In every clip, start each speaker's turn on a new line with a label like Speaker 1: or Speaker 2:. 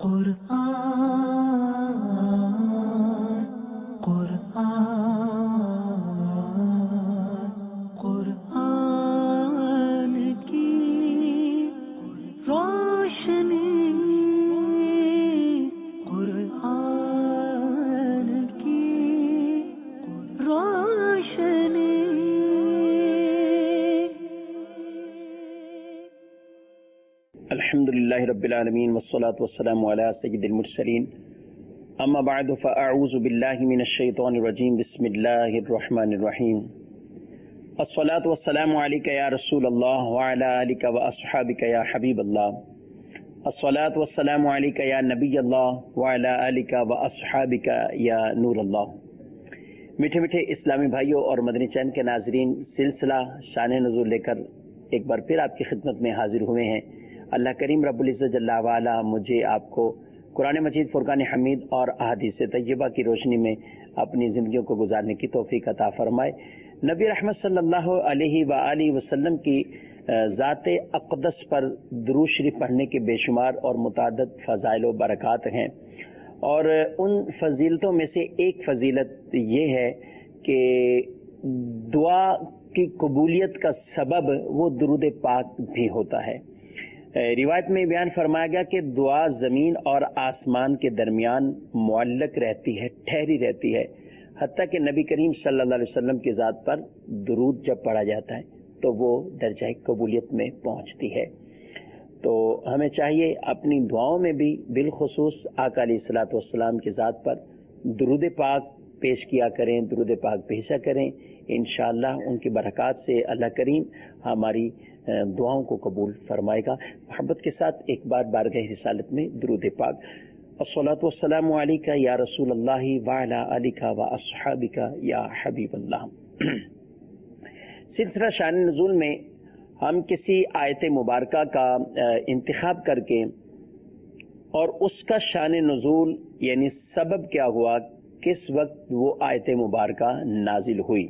Speaker 1: قرآن کی روشنی، قرآن کی روشنی۔
Speaker 2: الحمدللہ رب العالمین والصلاة والسلام علی سید المرسلین، اما بعد فاعوذ باللہ من الشیطان الرجیم، بسم اللہ الرحمن الرحیم۔ الصلاة والسلام علیک یا رسول اللہ وعلی آلک واصحابک یا حبیب اللہ۔ الصلاة والسلام علیک یا نبی اللہ وعلی آلک واصحابک یا نور اللہ۔ میٹھے میٹھے اسلامی بھائیوں اور مدنی چینل کے ناظرین، سلسلہ شان نزول لے کر ایک بار پھر آپ کی خدمت میں حاضر ہوئے ہیں۔ اللہ کریم رب العزت جل وعلا مجھے آپ کو قرآن مجید، فرقان حمید اور احادیث طیبہ کی روشنی میں اپنی زندگیوں کو گزارنے کی توفیق عطا فرمائے۔ نبی رحمت صلی اللہ علیہ وآلہ وسلم کی ذات اقدس پر درود شریف پڑھنے کے بے شمار اور متعدد فضائل و برکات ہیں، اور ان فضیلتوں میں سے ایک فضیلت یہ ہے کہ دعا کی قبولیت کا سبب وہ درود پاک بھی ہوتا ہے۔ روایت میں بیان فرمایا گیا کہ دعا زمین اور آسمان کے درمیان معلق رہتی ہے، ٹھہری رہتی ہے، حتیٰ کہ نبی کریم صلی اللہ علیہ وسلم کی ذات پر درود جب پڑھا جاتا ہے تو وہ درجہ قبولیت میں پہنچتی ہے۔ تو ہمیں چاہیے اپنی دعاؤں میں بھی بالخصوص آقا علیہ الصلوۃ والسلام کی ذات پر درود پاک پیش کیا کریں، درود پاک بھیجا کریں۔ انشاءاللہ ان کی برکات سے اللہ کریم ہماری دعاؤں کو قبول فرمائے گا۔ محبت کے ساتھ ایک بار بارگاہ رسالت میں درود پاک۔ الصلاۃ والسلام علیک یا رسول اللہ وعلی آلک واصحابک یا حبیب اللہ۔ سلسلہ شان نزول میں ہم کسی آیت مبارکہ کا انتخاب کر کے اور اس کا شان نزول یعنی سبب کیا ہوا، کس وقت وہ آیت مبارکہ نازل ہوئی،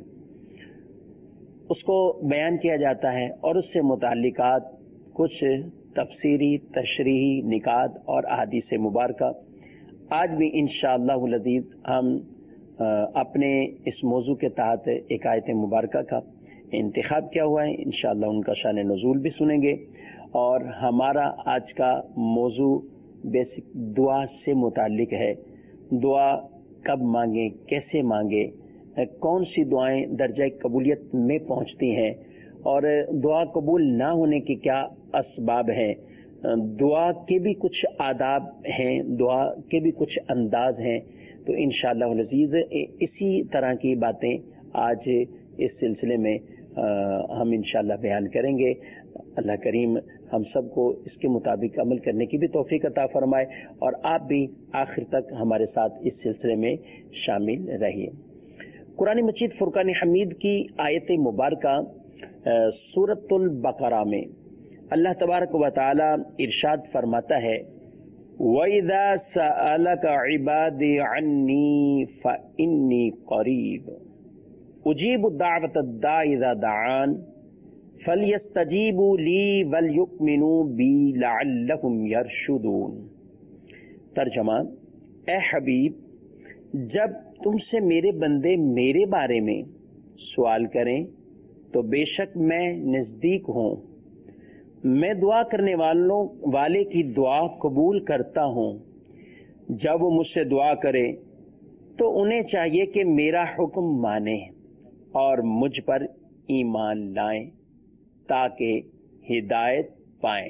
Speaker 2: اس کو بیان کیا جاتا ہے، اور اس سے متعلقات کچھ تفسیری، تشریحی نکات اور احادیث مبارکہ۔ آج بھی انشاءاللہ العزیز ہم اپنے اس موضوع کے تحت ایک آیت مبارکہ کا انتخاب کیا ہوا ہے، انشاءاللہ ان کا شان نزول بھی سنیں گے، اور ہمارا آج کا موضوع بیسک دعا سے متعلق ہے۔ دعا کب مانگیں، کیسے مانگیں، کون سی دعائیں درجہ قبولیت میں پہنچتی ہیں، اور دعا قبول نہ ہونے کے کیا اسباب ہیں، دعا کے بھی کچھ آداب ہیں، دعا کے بھی کچھ انداز ہیں۔ تو انشاءاللہ العزیز اسی طرح کی باتیں آج اس سلسلے میں ہم انشاءاللہ بیان کریں گے۔ اللہ کریم ہم سب کو اس کے مطابق عمل کرنے کی بھی توفیق عطا فرمائے، اور آپ بھی آخر تک ہمارے ساتھ اس سلسلے میں شامل رہیے۔ قرآن مجید فرقان حمید کی آیت مبارکہ سورۃ البقرہ میں اللہ تبارک و تعالی ارشاد فرماتا ہے، وَإِذَا سَأَلَكَ عِبَادِي عَنِّي فَإِنِّي قَرِيبٌ أُجِيبُ دَعْوَةَ الدَّاعِ إِذَا دَعَانِ فَلْيَسْتَجِيبُوا لِي وَلْيُؤْمِنُوا بِي لَعَلَّهُمْ يَرْشُدُونَ۔ ترجمہ: اے حبیب، جب تم سے میرے بندے میرے بارے میں سوال کریں تو بے شک میں نزدیک ہوں، میں دعا کرنے والے کی دعا قبول کرتا ہوں۔ جب وہ مجھ سے دعا کرے تو انہیں چاہیے کہ میرا حکم مانیں اور مجھ پر ایمان لائیں تاکہ ہدایت پائیں۔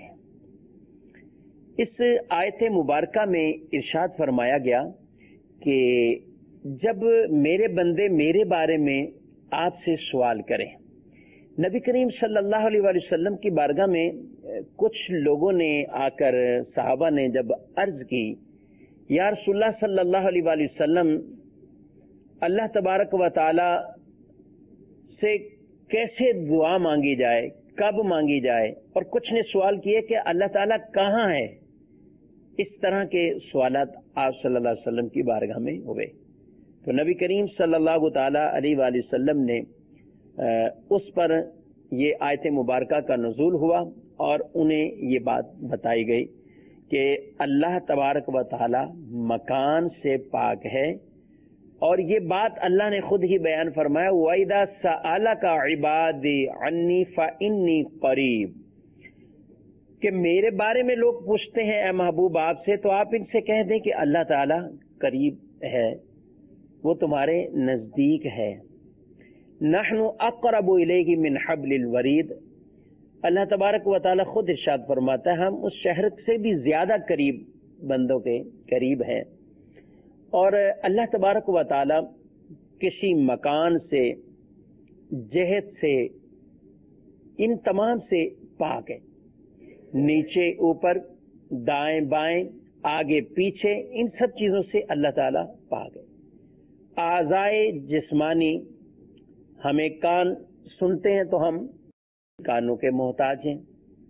Speaker 2: اس آیت مبارکہ میں ارشاد فرمایا گیا کہ جب میرے بندے میرے بارے میں آپ سے سوال کریں، نبی کریم صلی اللہ علیہ وآلہ وسلم کی بارگاہ میں کچھ لوگوں نے آ کر صحابہ نے جب عرض کی، یا رسول اللہ صلی اللہ علیہ وآلہ وسلم، اللہ تبارک و تعالی سے کیسے دعا مانگی جائے، کب مانگی جائے، اور کچھ نے سوال کیے کہ اللہ تعالیٰ کہاں ہے۔ اس طرح کے سوالات آپ صلی اللہ علیہ وسلم کی بارگاہ میں ہوئے تو نبی کریم صلی اللہ تعالی علیہ وآلہ وسلم نے اس پر یہ آیت مبارکہ کا نزول ہوا اور انہیں یہ بات بتائی گئی کہ اللہ تبارک و تعالی مکان سے پاک ہے، اور یہ بات اللہ نے خود ہی بیان فرمایا وَإِذَا سَأَلَكَ عِبَادِي عَنِّي فَإِنِّي قَرِيبٌ، کہ میرے بارے میں لوگ پوچھتے ہیں اے محبوب آپ سے، تو آپ ان سے کہہ دیں کہ اللہ تعالی قریب ہے، وہ تمہارے نزدیک ہے۔ نحن اقرب الیہ من حبل الورید، اللہ تبارک و تعالی خود ارشاد فرماتا ہے ہم اس شہر سے بھی زیادہ قریب، بندوں کے قریب ہیں۔ اور اللہ تبارک و تعالی کسی مکان سے، جہت سے، ان تمام سے پاک ہے، نیچے اوپر، دائیں بائیں، آگے پیچھے، ان سب چیزوں سے اللہ تعالی پاک ہے۔ اعضائے جسمانی، ہمیں کان سنتے ہیں تو ہم کانوں کے محتاج ہیں،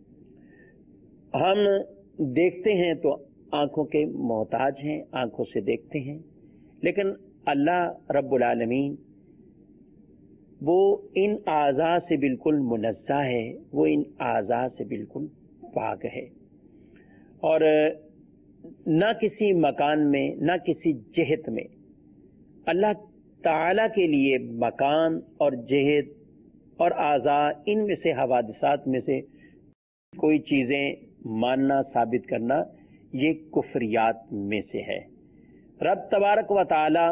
Speaker 2: ہم دیکھتے ہیں تو آنکھوں کے محتاج ہیں، آنکھوں سے دیکھتے ہیں، لیکن اللہ رب العالمین وہ ان اعضاء سے بالکل منزہ ہے، وہ ان اعضاء سے بالکل پاک ہے، اور نہ کسی مکان میں، نہ کسی جہت میں اللہ تعالی کے لیے مکان اور جہت اور اعضاء، ان میں سے حوادثات میں سے کوئی چیزیں ماننا، ثابت کرنا، یہ کفریات میں سے ہے۔ رب تبارک و تعالی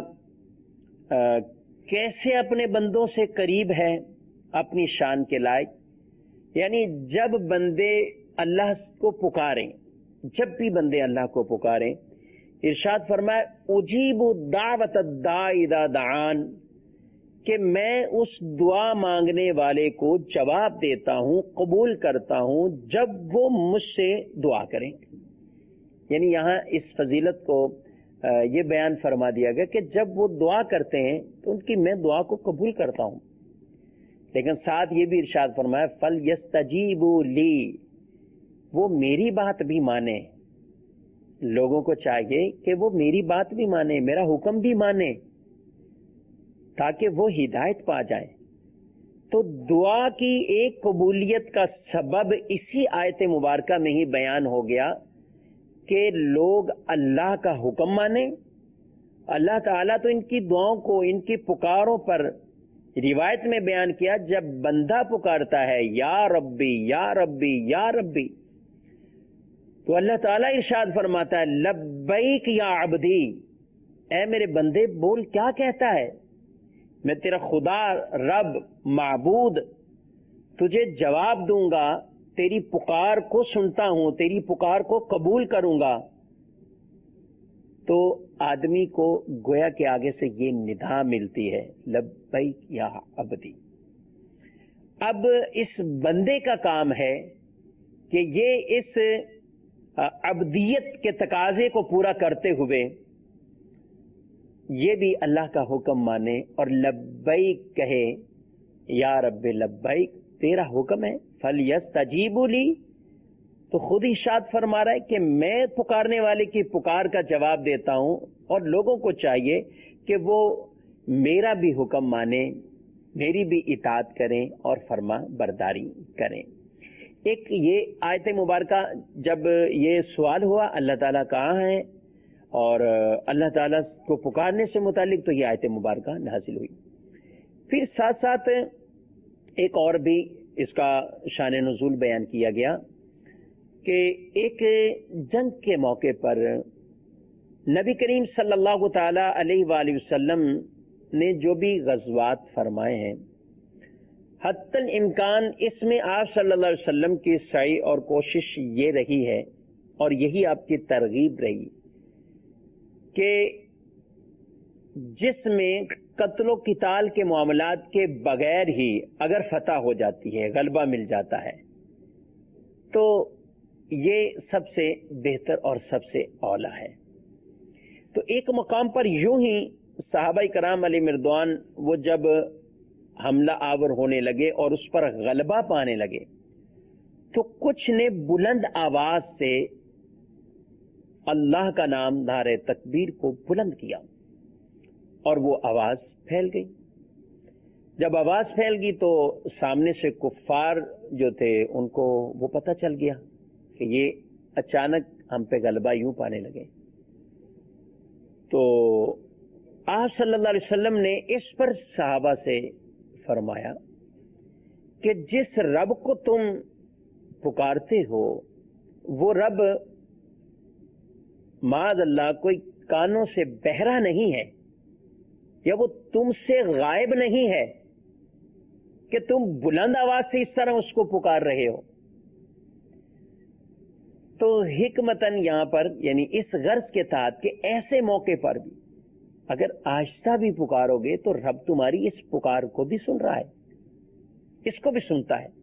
Speaker 2: کیسے اپنے بندوں سے قریب ہے اپنی شان کے لائق، یعنی جب بندے اللہ کو پکاریں، جب بھی بندے اللہ کو پکاریں، ارشاد فرمائے اجیب دعوت الداعی اذا دعان، کہ میں اس دعا مانگنے والے کو جواب دیتا ہوں، قبول کرتا ہوں جب وہ مجھ سے دعا کریں۔ یعنی یہاں اس فضیلت کو یہ بیان فرما دیا گیا کہ جب وہ دعا کرتے ہیں تو ان کی میں دعا کو قبول کرتا ہوں، لیکن ساتھ یہ بھی ارشاد فرمایا فَلْيَسْتَجِيبُوا لِي، وہ میری بات بھی مانے۔ لوگوں کو چاہیے کہ وہ میری بات بھی مانے، میرا حکم بھی مانے، تاکہ وہ ہدایت پا جائیں۔ تو دعا کی ایک قبولیت کا سبب اسی آیت مبارکہ میں ہی بیان ہو گیا کہ لوگ اللہ کا حکم مانیں۔ اللہ تعالیٰ تو ان کی دعاؤں کو، ان کی پکاروں پر روایت میں بیان کیا، جب بندہ پکارتا ہے یا ربی یا ربی یا ربی، تو اللہ تعالیٰ ارشاد فرماتا ہے لبیک یا عبدی، اے میرے بندے بول کیا کہتا ہے، میں تیرا خدا، رب، معبود، تجھے جواب دوں گا، تیری پکار کو سنتا ہوں، تیری پکار کو قبول کروں گا۔ تو آدمی کو گویا کے آگے سے یہ ندا ملتی ہے لبیک یا عبدی۔ اب اس بندے کا کام ہے کہ یہ اس عبدیت کے تقاضے کو پورا کرتے ہوئے یہ بھی اللہ کا حکم مانے اور لبیک کہے، یا رب لبیک، تیرا حکم ہے، فَلْيَسْتَجِيبُوا لِي، تو خود ارشاد فرما رہا ہے کہ میں پکارنے والے کی پکار کا جواب دیتا ہوں، اور لوگوں کو چاہیے کہ وہ میرا بھی حکم مانے، میری بھی اطاعت کریں اور فرما برداری کریں۔ ایک یہ آیت مبارکہ جب یہ سوال ہوا اللہ تعالیٰ کہاں ہے اور اللہ تعالیٰ کو پکارنے سے متعلق، تو یہ آیت مبارکہ نازل ہوئی۔ پھر ساتھ ساتھ ایک اور بھی اس کا شان نزول بیان کیا گیا کہ ایک جنگ کے موقع پر نبی کریم صلی اللہ تعالی علیہ وآلہ وسلم نے جو بھی غزوات فرمائے ہیں، حتی الامکان اس میں آپ صلی اللہ علیہ وسلم کی سعی اور کوشش یہ رہی ہے، اور یہی آپ کی ترغیب رہی، کہ جس میں قتل و قتال کے معاملات کے بغیر ہی اگر فتح ہو جاتی ہے، غلبہ مل جاتا ہے، تو یہ سب سے بہتر اور سب سے اولیٰ ہے۔ تو ایک مقام پر یوں ہی صحابہ کرام علیہ مردوان وہ جب حملہ آور ہونے لگے اور اس پر غلبہ پانے لگے، تو کچھ نے بلند آواز سے اللہ کا نام نعرہ تکبیر کو بلند کیا، اور وہ آواز پھیل گئی۔ جب آواز پھیل گئی تو سامنے سے کفار جو تھے ان کو وہ پتہ چل گیا کہ یہ اچانک ہم پہ غلبہ یوں پانے لگے. تو آپ صلی اللہ علیہ وسلم نے اس پر صحابہ سے فرمایا کہ جس رب کو تم پکارتے ہو وہ رب معاذ اللہ کوئی کانوں سے بہرا نہیں ہے، یا وہ تم سے غائب نہیں ہے کہ تم بلند آواز سے اس طرح اس کو پکار رہے ہو. تو حکمتاً یہاں پر یعنی اس غرض کے تحت کہ ایسے موقع پر بھی اگر آہستہ بھی پکارو گے تو رب تمہاری اس پکار کو بھی سن رہا ہے، اس کو بھی سنتا ہے.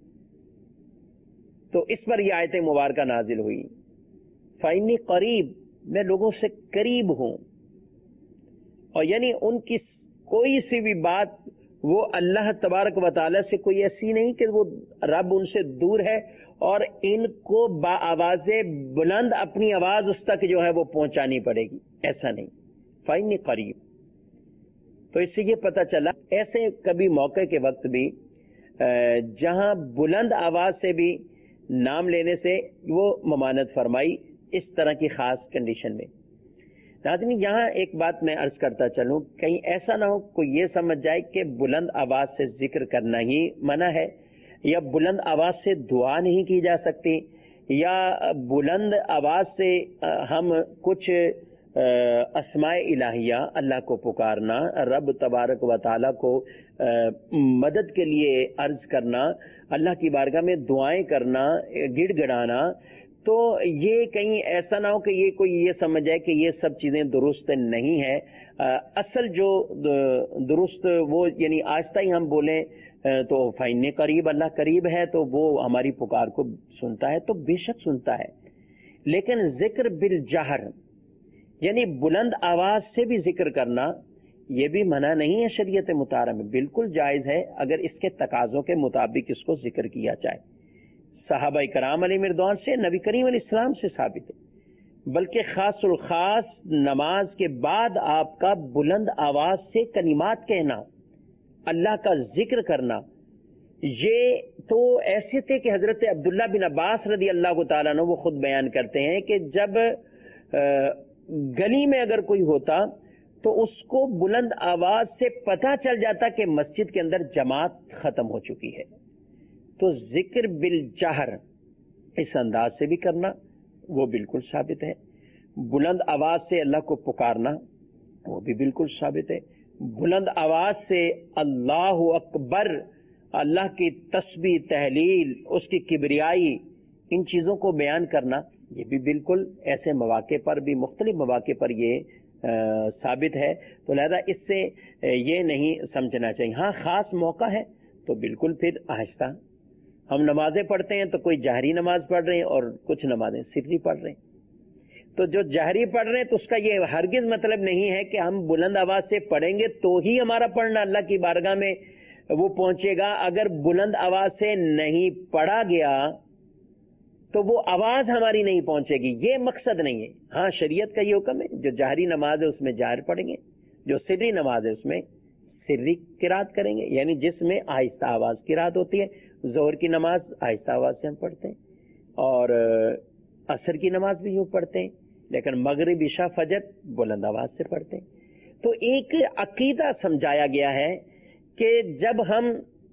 Speaker 2: تو اس پر یہ آیت مبارکہ نازل ہوئی، فَإِنِّي قریب، میں لوگوں سے قریب ہوں. اور یعنی ان کی کوئی سی بھی بات وہ اللہ تبارک و تعالی سے کوئی ایسی نہیں کہ وہ رب ان سے دور ہے اور ان کو با آواز بلند اپنی آواز اس تک جو ہے وہ پہنچانی پڑے گی، ایسا نہیں. فَإِنِّي قریب. تو اس سے یہ پتہ چلا ایسے کبھی موقع کے وقت بھی جہاں بلند آواز سے بھی نام لینے سے وہ ممانعت فرمائی اس طرح کی خاص کنڈیشن میں. ناظرین یہاں ایک بات میں عرض کرتا چلوں، کہیں ایسا نہ ہو کوئی یہ سمجھ جائے کہ بلند آواز سے ذکر کرنا ہی منع ہے، یا بلند آواز سے دعا نہیں کی جا سکتی، یا بلند آواز سے ہم کچھ اسماء الہیہ اللہ کو پکارنا، رب تبارک و تعالیٰ کو مدد کے لیے عرض کرنا، اللہ کی بارگاہ میں دعائیں کرنا، گڑ گڑانا، تو یہ کہیں ایسا نہ ہو کہ یہ کوئی یہ سمجھ جائے کہ یہ سب چیزیں درست نہیں ہے. اصل جو درست وہ یعنی آہستہ ہی ہم بولیں تو فَإِنِّي قریب، اللہ قریب ہے تو وہ ہماری پکار کو سنتا ہے، تو بے شک سنتا ہے. لیکن ذکر بالجہر یعنی بلند آواز سے بھی ذکر کرنا یہ بھی منع نہیں ہے شریعت مطہرہ میں، بالکل جائز ہے اگر اس کے تقاضوں کے مطابق اس کو ذکر کیا جائے. صحابہ کرام علیہ رضوان سے، نبی کریم علیہ السلام سے ثابت ہے. بلکہ خاص الخاص نماز کے بعد آپ کا بلند آواز سے کلمات کہنا، اللہ کا ذکر کرنا، یہ تو ایسے تھے کہ حضرت عبداللہ بن عباس رضی اللہ تعالیٰ عنہ وہ خود بیان کرتے ہیں کہ جب گلی میں اگر کوئی ہوتا تو اس کو بلند آواز سے پتہ چل جاتا کہ مسجد کے اندر جماعت ختم ہو چکی ہے. تو ذکر بالجہر اس انداز سے بھی کرنا وہ بالکل ثابت ہے. بلند آواز سے اللہ کو پکارنا وہ بھی بالکل ثابت ہے. بلند آواز سے اللہ اکبر، اللہ کی تسبیح، تحلیل، اس کی کبریائی، ان چیزوں کو بیان کرنا یہ بھی بالکل ایسے مواقع پر بھی، مختلف مواقع پر یہ ثابت ہے. تو لہذا اس سے یہ نہیں سمجھنا چاہیے. ہاں خاص موقع ہے تو بالکل پھر آہستہ. ہم نمازیں پڑھتے ہیں تو کوئی جہری نماز پڑھ رہے ہیں اور کچھ نمازیں سری پڑھ رہے ہیں. تو جو جہری پڑھ رہے ہیں تو اس کا یہ ہرگز مطلب نہیں ہے کہ ہم بلند آواز سے پڑھیں گے تو ہی ہمارا پڑھنا اللہ کی بارگاہ میں وہ پہنچے گا. اگر بلند آواز سے نہیں پڑھا گیا تو وہ آواز ہماری نہیں پہنچے گی، یہ مقصد نہیں ہے. ہاں شریعت کا یہ حکم ہے جو جہری نماز ہے اس میں جہر پڑھیں گے، جو سری نماز ہے اس میں سری قرات کریں گے، یعنی جس میں آہستہ آواز قرات ہوتی ہے. ظہر کی نماز آہستہ آواز سے ہم پڑھتے ہیں اور عصر کی نماز بھی یوں پڑھتے ہیں، لیکن مغرب عشاء فجر بلند آواز سے پڑھتے ہیں. تو ایک عقیدہ سمجھایا گیا ہے کہ جب ہم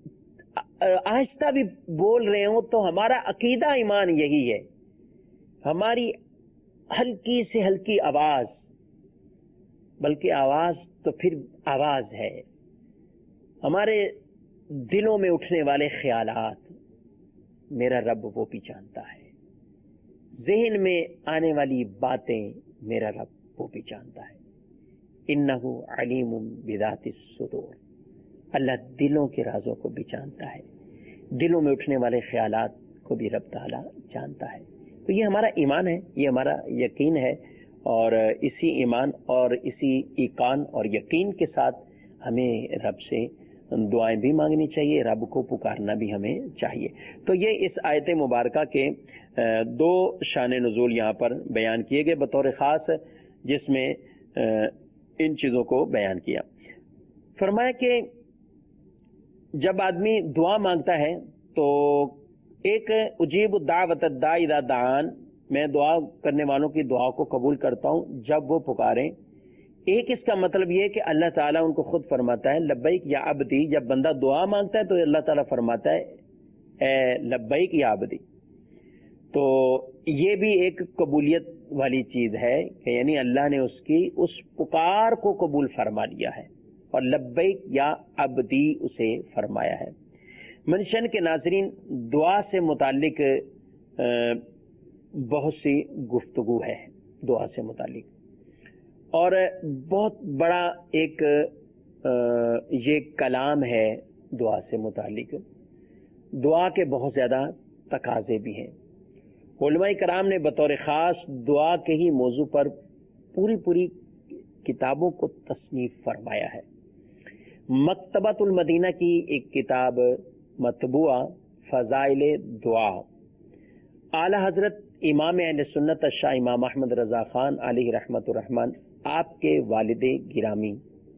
Speaker 2: آہستہ بھی بول رہے ہوں تو ہمارا عقیدہ ایمان یہی ہے، ہماری ہلکی سے ہلکی آواز، بلکہ آواز تو پھر آواز ہے، ہمارے دلوں میں اٹھنے والے خیالات میرا رب وہ بھی جانتا ہے، ذہن میں آنے والی باتیں میرا رب وہ بھی جانتا ہے. انہ علیم بذات الصدور، اللہ دلوں کے رازوں کو بھی جانتا ہے، دلوں میں اٹھنے والے خیالات کو بھی رب تعالی جانتا ہے. تو یہ ہمارا ایمان ہے، یہ ہمارا یقین ہے، اور اسی ایمان اور اسی ایقان اور یقین کے ساتھ ہمیں رب سے دعائیں بھی مانگنی چاہیے، رب کو پکارنا بھی ہمیں چاہیے. تو یہ اس آیت مبارکہ کے دو شان نزول یہاں پر بیان کیے گئے بطور خاص، جس میں ان چیزوں کو بیان کیا. فرمایا کہ جب آدمی دعا مانگتا ہے تو ایک اجیب الدعوۃ الداعی اذا دعان، میں دعا کرنے والوں کی دعا کو قبول کرتا ہوں جب وہ پکاریں. ایک اس کا مطلب یہ کہ اللہ تعالیٰ ان کو خود فرماتا ہے لبیک یا عبدی. جب بندہ دعا مانگتا ہے تو اللہ تعالیٰ فرماتا ہے اے لبیک یا عبدی. تو یہ بھی ایک قبولیت والی چیز ہے کہ یعنی اللہ نے اس کی اس پکار کو قبول فرما لیا ہے اور لبیک یا عبدی اسے فرمایا ہے. منشن کے ناظرین، دعا سے متعلق بہت سی گفتگو ہے دعا سے متعلق، اور بہت بڑا ایک یہ کلام ہے دعا سے متعلق. دعا کے بہت زیادہ تقاضے بھی ہیں. علماء کرام نے بطور خاص دعا کے ہی موضوع پر پوری کتابوں کو تصنیف فرمایا ہے. مکتبۃ المدینہ کی ایک کتاب مطبوعہ فضائل دعا، اعلی حضرت امام اہل سنت شاہ امام احمد رضا خان علیہ رحمت الرحمن، آپ کے والد گرامی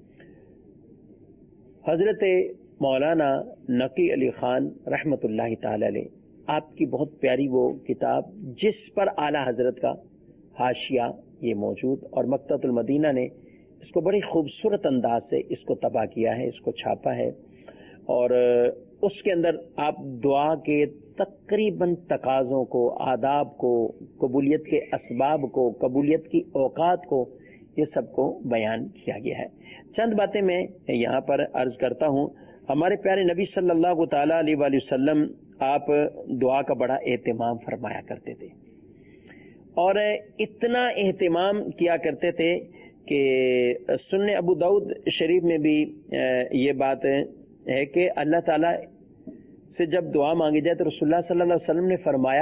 Speaker 2: حضرت مولانا نقی علی خان رحمت اللہ تعالی علیہ، آپ کی بہت پیاری وہ کتاب جس پر اعلی حضرت کا حاشیہ یہ موجود، اور مکتبۃ المدینہ نے اس کو بڑی خوبصورت انداز سے اس کو طبع کیا ہے، اس کو چھاپا ہے، اور اس کے اندر آپ دعا کے تقریباً تقاضوں کو، آداب کو، قبولیت کے اسباب کو، قبولیت کی اوقات کو، یہ سب کو بیان کیا گیا ہے. چند باتیں میں یہاں پر عرض کرتا ہوں. ہمارے پیارے نبی صلی اللہ تعالی علیہ وآلہ وسلم آپ دعا کا بڑا اہتمام فرمایا کرتے تھے، اور اتنا اہتمام کیا کرتے تھے کہ سنن ابو داؤد شریف میں بھی یہ بات ہے کہ اللہ تعالیٰ سے جب دعا مانگی جائے تو رسول اللہ صلی اللہ علیہ وسلم نے فرمایا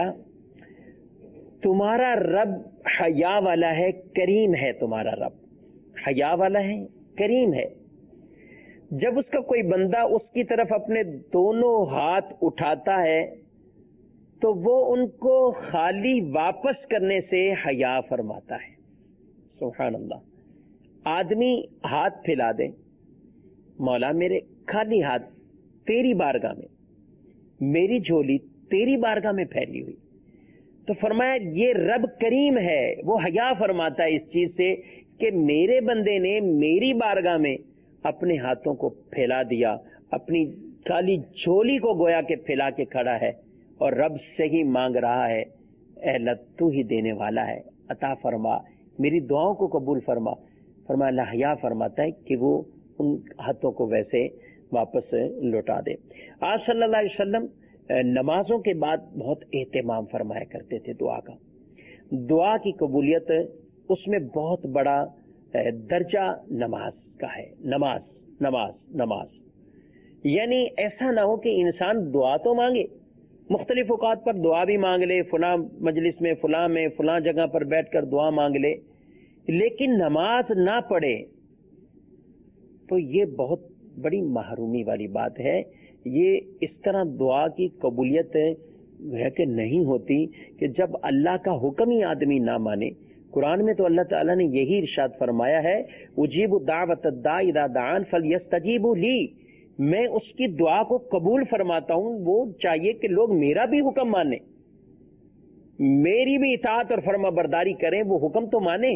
Speaker 2: تمہارا رب حیا والا ہے، کریم ہے. تمہارا رب حیا والا ہے، کریم ہے. جب اس کا کوئی بندہ اس کی طرف اپنے دونوں ہاتھ اٹھاتا ہے تو وہ ان کو خالی واپس کرنے سے حیا فرماتا ہے. سبحان اللہ. آدمی ہاتھ پھیلا دے، مولا میرے خالی ہاتھ تیری بارگاہ میں، میری جھولی تیری بارگاہ میں پھیلی ہوئی، تو فرمایا یہ رب کریم ہے، وہ حیا فرماتا ہے اس چیز سے کہ میرے بندے نے میری بارگاہ میں اپنے ہاتھوں کو پھیلا دیا، اپنی خالی جھولی کو گویا کہ پھیلا کے کھڑا ہے اور رب سے ہی مانگ رہا ہے اے اللہ تو ہی دینے والا ہے، عطا فرما، میری دعاؤں کو قبول فرما. فرمایا اللہ حیا فرماتا ہے کہ وہ ان ہاتھوں کو ویسے واپس لوٹا دے. آج صلی اللہ علیہ وسلم نمازوں کے بعد بہت اہتمام فرمایا کرتے تھے دعا کا. دعا کی قبولیت اس میں بہت بڑا درجہ نماز کا ہے. نماز نماز نماز، یعنی ایسا نہ ہو کہ انسان دعا تو مانگے، مختلف اوقات پر دعا بھی مانگ لے، فلاں مجلس میں فلاں جگہ پر بیٹھ کر دعا مانگ لے، لیکن نماز نہ پڑھے تو یہ بہت بڑی محرومی والی بات ہے. یہ اس طرح دعا کی قبولیت ہے کہ نہیں ہوتی کہ جب اللہ کا حکم ہی آدمی نہ مانے. قرآن میں تو اللہ تعالیٰ نے یہی ارشاد فرمایا ہے اجیب دعوت الداع اذا دعان فلیستجیبوا لی، میں اس کی دعا کو قبول فرماتا ہوں. وہ چاہیے کہ لوگ میرا بھی حکم مانیں، میری بھی اطاعت اور فرما برداری کریں، وہ حکم تو مانیں.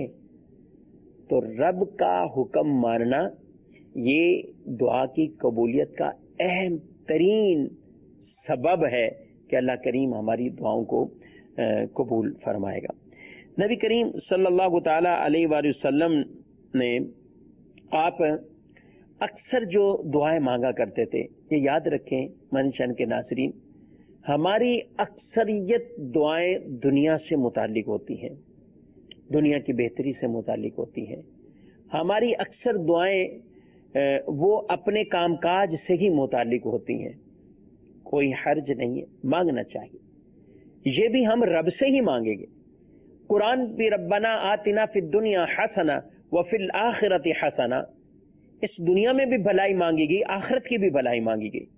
Speaker 2: تو رب کا حکم ماننا یہ دعا کی قبولیت کا اہم ترین سبب ہے کہ اللہ کریم ہماری دعاؤں کو قبول فرمائے گا. نبی کریم صلی اللہ تعالی علیہ وآلہ وسلم نے آپ اکثر جو دعائیں مانگا کرتے تھے، یہ یاد رکھیں منشن کے ناظرین، ہماری اکثریت دعائیں دنیا سے متعلق ہوتی ہیں، دنیا کی بہتری سے متعلق ہوتی ہیں. ہماری اکثر دعائیں وہ اپنے کام کاج سے ہی متعلق ہوتی ہیں. کوئی حرج نہیں ہے، مانگنا چاہیے. یہ بھی ہم رب سے ہی مانگیں گے. قرآن بھی ربنا آتنا فی الدنیا حسنہ وفی الآخرۃ حسنہ، اس دنیا میں بھی بھلائی مانگی گئی، آخرت کی بھی بھلائی مانگی گئی.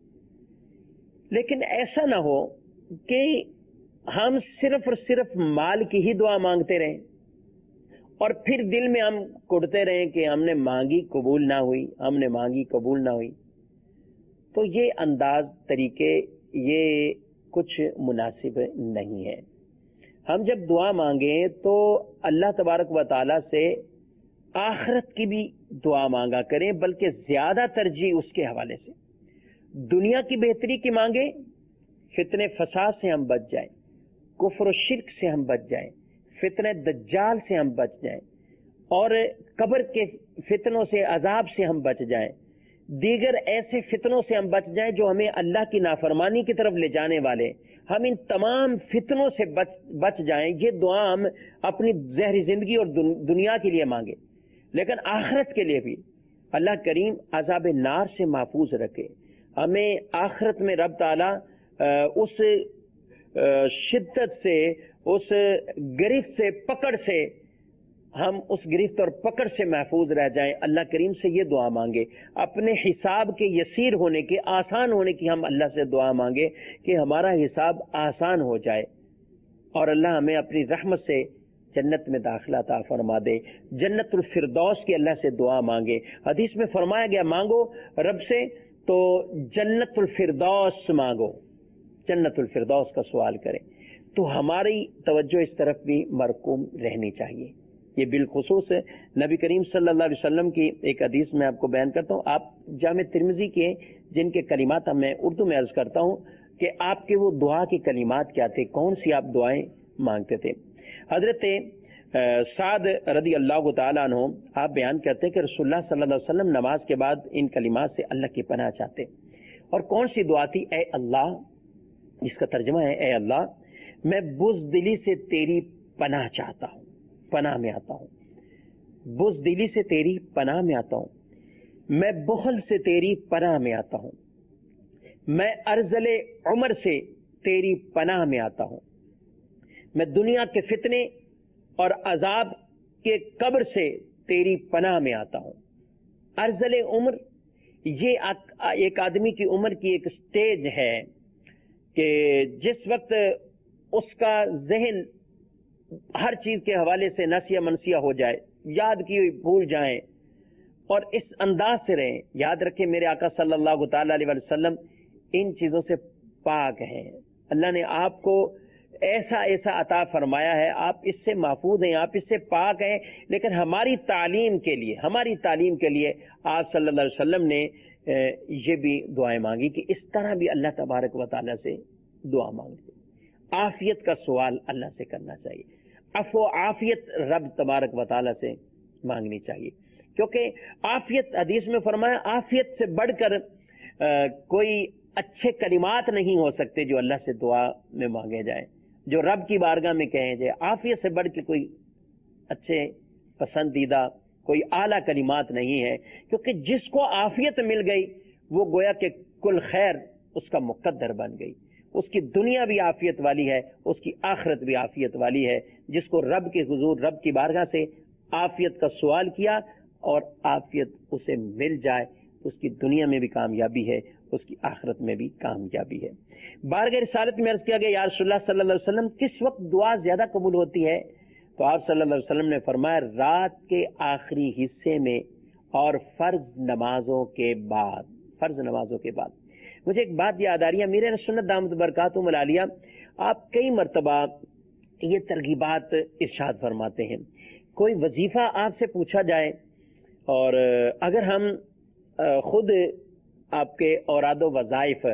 Speaker 2: لیکن ایسا نہ ہو کہ ہم صرف اور صرف مال کی ہی دعا مانگتے رہیں اور پھر دل میں ہم کڑتے رہیں کہ ہم نے مانگی قبول نہ ہوئی، ہم نے مانگی قبول نہ ہوئی. تو یہ انداز طریقے یہ کچھ مناسب نہیں ہے. ہم جب دعا مانگیں تو اللہ تبارک و تعالی سے آخرت کی بھی دعا مانگا کریں، بلکہ زیادہ ترجیح اس کے حوالے سے۔ دنیا کی بہتری کی مانگیں، فتنے فساد سے ہم بچ جائیں، کفر و شرک سے ہم بچ جائیں، فتنہ دجال سے ہم بچ جائیں، اور قبر کے فتنوں سے، عذاب سے ہم بچ جائیں، دیگر ایسے فتنوں سے ہم بچ جائیں جو ہمیں اللہ کی نافرمانی کی طرف لے جانے والے، ہم ان تمام فتنوں سے بچ جائیں۔ یہ دعا ہم اپنی ظاہری زندگی اور دنیا کے لیے مانگے، لیکن آخرت کے لیے بھی اللہ کریم عذاب نار سے محفوظ رکھے، ہمیں آخرت میں رب تعالی اس شدت سے، اس گرفت سے، پکڑ سے، ہم اس گرفت اور پکڑ سے محفوظ رہ جائیں۔ اللہ کریم سے یہ دعا مانگے، اپنے حساب کے یسیر ہونے کے، آسان ہونے کی ہم اللہ سے دعا مانگے کہ ہمارا حساب آسان ہو جائے، اور اللہ ہمیں اپنی رحمت سے جنت میں داخلہ عطا فرما دے۔ جنت الفردوس کی اللہ سے دعا مانگے۔ حدیث میں فرمایا گیا مانگو رب سے تو جنت الفردوس مانگو، جنت الفردوس کا سوال کریں۔ تو ہماری توجہ اس طرف بھی مرکوم رہنی چاہیے۔ یہ بالخصوص نبی کریم صلی اللہ علیہ وسلم کی ایک حدیث میں آپ کو بیان کرتا ہوں۔ آپ جامع ترمذی کے جن کے کلمات میں اردو میں عرض کرتا ہوں کہ آپ کے وہ دعا کے کلمات کیا تھے، کون سی آپ دعائیں مانگتے تھے۔ حضرت سعد رضی اللہ تعالیٰ عنہ آپ بیان کرتے کہ رسول اللہ صلی اللہ علیہ وسلم نماز کے بعد ان کلمات سے اللہ کی پناہ چاہتے، اور کون سی دعا تھی؟ اے اللہ، جس کا ترجمہ ہے اے اللہ میں بزدلی سے تیری پناہ چاہتا ہوں، پناہ میں آتا ہوں، بزدلی سے تیری پناہ میں آتا ہوں، میں بخل سے تیری پناہ میں آتا ہوں، میں ارذل عمر سے تیری پناہ میں آتا ہوں، میں دنیا کے فتنے اور عذاب کے قبر سے تیری پناہ میں آتا ہوں۔ ارذل عمر یہ ایک آدمی کی عمر کی ایک سٹیج ہے کہ جس وقت اس کا ذہن ہر چیز کے حوالے سے نسیہ منسیہ ہو جائے، یاد کی ہوئی بھول جائیں، اور اس انداز سے رہیں۔ یاد رکھیں میرے آقا صلی اللہ تعالی علیہ وسلم ان چیزوں سے پاک ہیں، اللہ نے آپ کو ایسا ایسا عطا فرمایا ہے، آپ اس سے محفوظ ہیں، آپ اس سے پاک ہیں، لیکن ہماری تعلیم کے لیے آپ صلی اللہ علیہ وسلم نے یہ بھی دعائیں مانگی کہ اس طرح بھی اللہ تبارک و تعالیٰ سے دعا مانگتے۔ عافیت کا سوال اللہ سے کرنا چاہیے، عفو و عافیت رب تبارک و تعالیٰ سے مانگنی چاہیے، کیونکہ عافیت، حدیث میں فرمایا عافیت سے بڑھ کر کوئی اچھے کلمات نہیں ہو سکتے جو اللہ سے دعا میں مانگے جائیں، جو رب کی بارگاہ میں کہیں جائے۔ عافیت سے بڑھ کے کوئی اچھے پسندیدہ کوئی اعلیٰ کلمات نہیں ہے، کیونکہ جس کو عافیت مل گئی وہ گویا کہ کل خیر اس کا مقدر بن گئی، اس کی دنیا بھی عافیت والی ہے، اس کی آخرت بھی عافیت والی ہے۔ جس کو رب کے حضور، رب کی بارگاہ سے عافیت کا سوال کیا اور عافیت اسے مل جائے، اس کی دنیا میں بھی کامیابی ہے، اس کی آخرت میں بھی کامیابی ہے۔ بارگاہ رسالت میں عرض کیا گیا یا رسول اللہ صلی اللہ علیہ وسلم کس وقت دعا زیادہ قبول ہوتی ہے؟ تو آپ صلی اللہ علیہ وسلم نے فرمایا رات کے آخری حصے میں اور فرض نمازوں کے بعد، فرض نمازوں کے بعد۔ مجھے ایک بات یاد آ رہی ہے، میرے سنت دامت برکاتہم العالیہ آپ کئی مرتبہ یہ ترغیبات ارشاد فرماتے ہیں۔ کوئی وظیفہ آپ سے پوچھا جائے، اور اگر ہم خود آپ کے اوراد و وظائف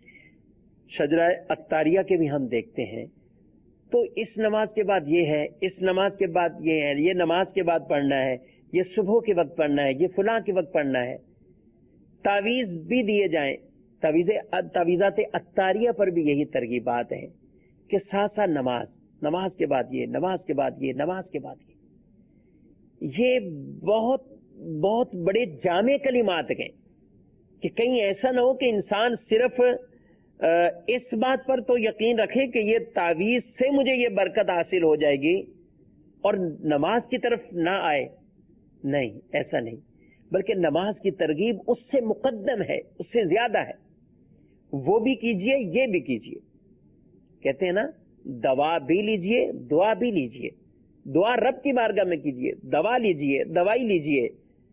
Speaker 2: شجرہ اطاریہ کے بھی ہم دیکھتے ہیں، تو اس نماز کے بعد یہ ہے، اس نماز کے بعد یہ ہے، یہ نماز کے بعد پڑھنا ہے، یہ صبح کے وقت پڑھنا ہے، یہ فلاں کے وقت پڑھنا ہے۔ تعویذ بھی دیے جائیں، تعویذات اطاریہ پر بھی یہی ترغیبات ہیں کہ ساتھ ساتھ نماز کے بعد یہ، نماز کے بعد یہ، نماز کے بعد یہ بہت بہت بڑے جامع کلمات ہیں کہ کہیں ایسا نہ ہو کہ انسان صرف اس بات پر تو یقین رکھے کہ یہ تعویذ سے مجھے یہ برکت حاصل ہو جائے گی اور نماز کی طرف نہ آئے۔ نہیں، ایسا نہیں، بلکہ نماز کی ترغیب اس سے مقدم ہے، اس سے زیادہ ہے۔ وہ بھی کیجئے، یہ بھی کیجئے۔ کہتے ہیں نا دوا بھی لیجئے، دعا بھی لیجئے۔ دعا رب کی بارگاہ میں کیجئے، دوا لیجئے، دوائی لیجئے۔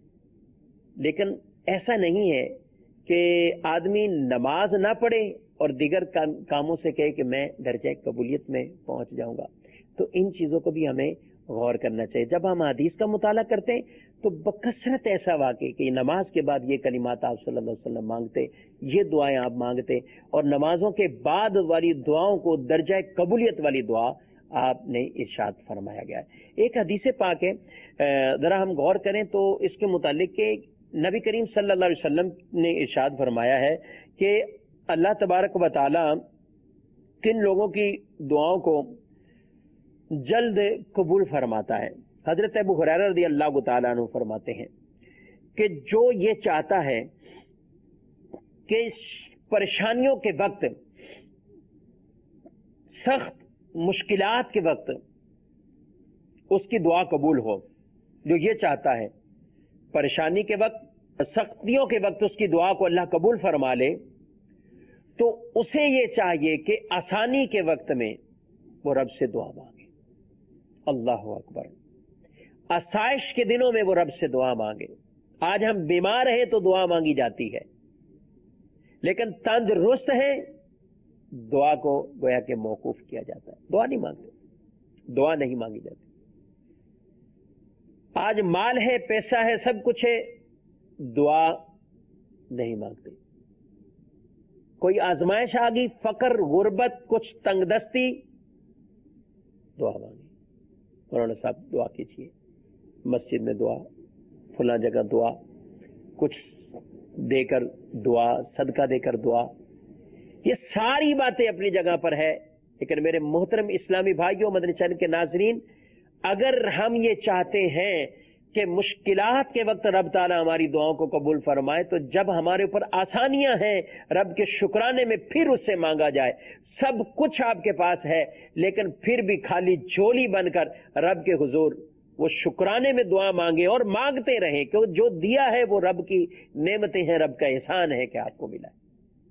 Speaker 2: لیکن ایسا نہیں ہے کہ آدمی نماز نہ پڑھے اور دیگر کاموں سے کہے کہ میں درجہ قبولیت میں پہنچ جاؤں گا۔ تو ان چیزوں کو بھی ہمیں غور کرنا چاہیے. جب ہم حدیث کا مطالعہ کرتے ہیں تو بکثرت ایسا واقع کہ نماز کے بعد یہ کلمات آپ صلی اللہ علیہ وسلم مانگتے, یہ دعائیں آپ مانگتے, اور نمازوں کے بعد والی دعاؤں کو درجہ قبولیت والی دعا آپ نے ارشاد فرمایا گیا ہے. ایک حدیث پاک ہے, ذرا ہم غور کریں تو اس کے متعلق کہ نبی کریم صلی اللہ علیہ وسلم نے ارشاد فرمایا ہے کہ اللہ تبارک و تعالی کن لوگوں کی دعاؤں کو جلد قبول فرماتا ہے. حضرت ابو ہریرہ رضی اللہ تعالیٰ عنہ فرماتے ہیں کہ جو یہ چاہتا ہے کہ پریشانیوں کے وقت, سخت مشکلات کے وقت اس کی دعا قبول ہو, جو یہ چاہتا ہے پریشانی کے وقت, سختیوں کے وقت اس کی دعا کو اللہ قبول فرما لے, تو اسے یہ چاہیے کہ آسانی کے وقت میں وہ رب سے دعا مانگے. اللہ اکبر. آسائش کے دنوں میں وہ رب سے دعا مانگے. آج ہم بیمار ہیں تو دعا مانگی جاتی ہے, لیکن تندرست ہے دعا کو گویا کہ موقوف کیا جاتا ہے. دعا نہیں مانگتے, دعا نہیں مانگی جاتی. آج مال ہے, پیسہ ہے, سب کچھ ہے, دعا نہیں مانگتے. کوئی آزمائش آ گئی, فقر, غربت, کچھ تنگ دستی, دعا مانگی. مولانا صاحب دعا کیجیے, مسجد میں دعا, فلاں جگہ دعا, کچھ دے کر دعا, صدقہ دے کر دعا, یہ ساری باتیں اپنی جگہ پر ہے. لیکن میرے محترم اسلامی بھائیوں, مدنی چینل کے ناظرین, اگر ہم یہ چاہتے ہیں کہ مشکلات کے وقت رب تعالیٰ ہماری دعاؤں کو قبول فرمائے, تو جب ہمارے اوپر آسانیاں ہیں رب کے شکرانے میں پھر اس سے مانگا جائے. سب کچھ آپ کے پاس ہے, لیکن پھر بھی خالی جھولی بن کر رب کے حضور وہ شکرانے میں دعا مانگے اور مانگتے رہیں, کہ جو دیا ہے وہ رب کی نعمتیں ہیں, رب کا احسان ہے کہ آپ کو ملا ہے.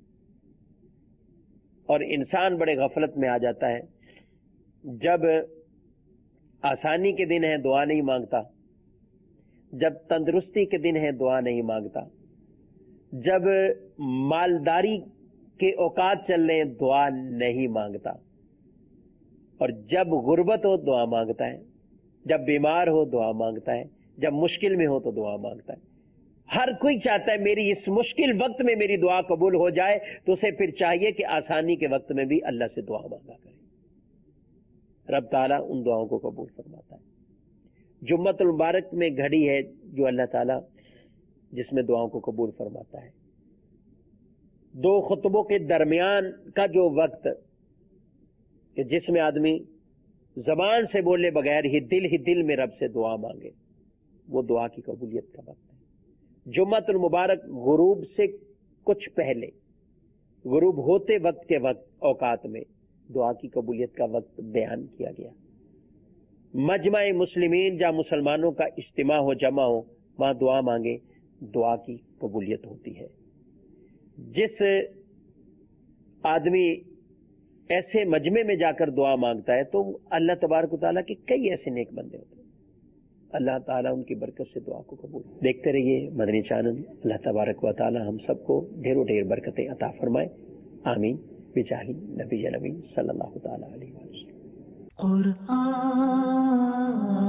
Speaker 2: اور انسان بڑے غفلت میں آ جاتا ہے, جب آسانی کے دن ہے دعا نہیں مانگتا, جب تندرستی کے دن ہے دعا نہیں مانگتا, جب مالداری کے اوقات چل رہے ہیں دعا نہیں مانگتا, اور جب غربت ہو دعا مانگتا ہے, جب بیمار ہو دعا مانگتا ہے, جب مشکل میں ہو تو دعا مانگتا ہے. ہر کوئی چاہتا ہے میری اس مشکل وقت میں میری دعا قبول ہو جائے, تو اسے پھر چاہیے کہ آسانی کے وقت میں بھی اللہ سے دعا مانگا کرے. رب تعالیٰ ان دعاؤں کو قبول فرماتا ہے. جمعۃ المبارک میں گھڑی ہے جو اللہ تعالیٰ جس میں دعاؤں کو قبول فرماتا ہے. دو خطبوں کے درمیان کا جو وقت کہ جس میں آدمی زبان سے بولے بغیر ہی دل میں رب سے دعا مانگے, وہ دعا کی قبولیت کا وقت ہے. جمعۃ المبارک غروب سے کچھ پہلے, غروب ہوتے وقت کے وقت اوقات میں دعا کی قبولیت کا وقت بیان کیا گیا. مجمع مسلمین جہاں مسلمانوں کا اجتماع ہو, جمع ہو, وہاں دعا مانگے, دعا کی قبولیت ہوتی ہے. جس آدمی ایسے مجمع میں جا کر دعا مانگتا ہے تو اللہ تبارک و تعالیٰ کے کئی ایسے نیک بندے ہوتے ہیں, اللہ تعالیٰ ان کی برکت سے دعا کو قبول. دیکھتے رہیے مدنی چینل. اللہ تبارک و تعالیٰ ہم سب کو ڈھیروں ڈھیر برکتیں عطا فرمائے. آمین بجاہ نبی نبی صلی اللہ تعالیٰ علیہ وسلم.
Speaker 1: قرآن